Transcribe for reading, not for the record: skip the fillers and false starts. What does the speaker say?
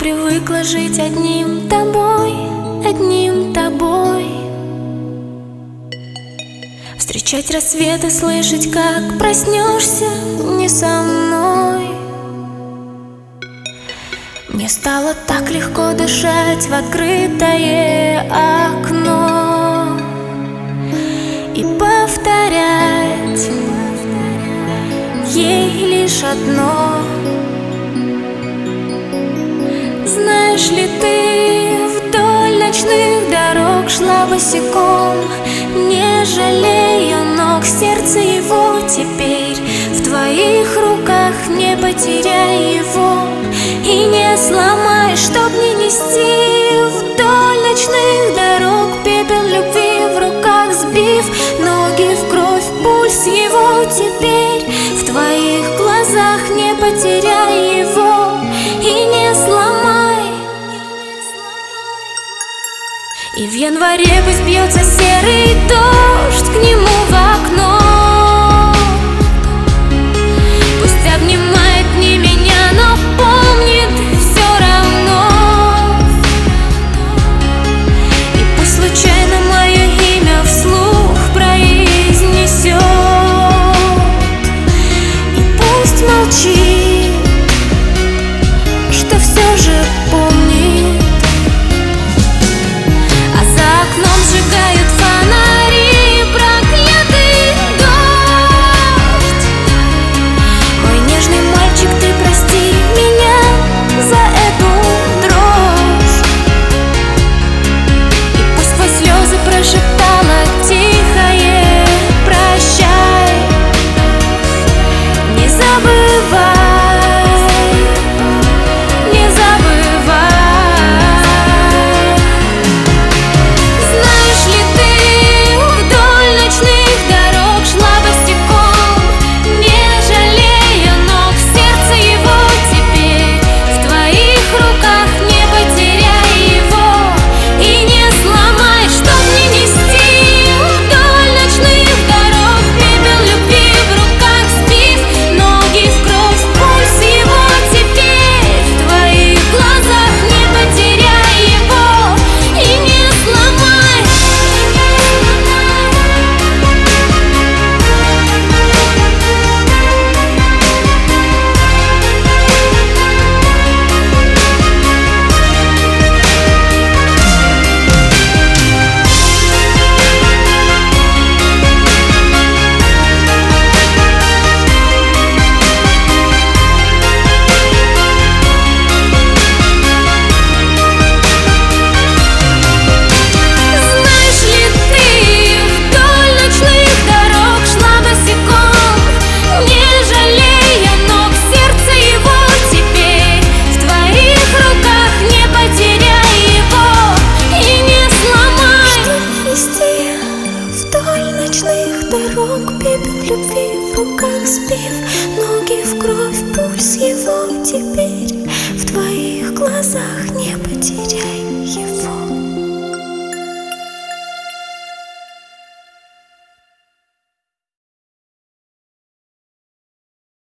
привыкла жить одним тобой, одним тобой. Встречать рассветы, слышать, как проснешься не со мной. Мне стало так легко дышать в открытое окно и повторять ей лишь одно. Знаешь ли, ты вдоль ночных дорог шла босиком, не жалея ног, сердце его теперь в твоих руках. Не потеряй его и не сломай, чтоб не нести вдоль ночных дорог пепел любви в руках, сбив ноги в кровь. Пульс его теперь в твоих глазах. Не потеряй его и не сломай. И в январе пусть бьется серый дождь к нему в окно, пусть обнимает не меня, но помнит все равно. И пусть случайно мое имя вслух произнесет, и пусть молчит, что все же помнит. Сжигают фонари, проклятый дождь. Мой нежный мальчик, ты прости меня за эту дрожь. И пусть сквозь слезы прошептала тихое прощай. Не забывай, не забывай. Дорог, пепел любви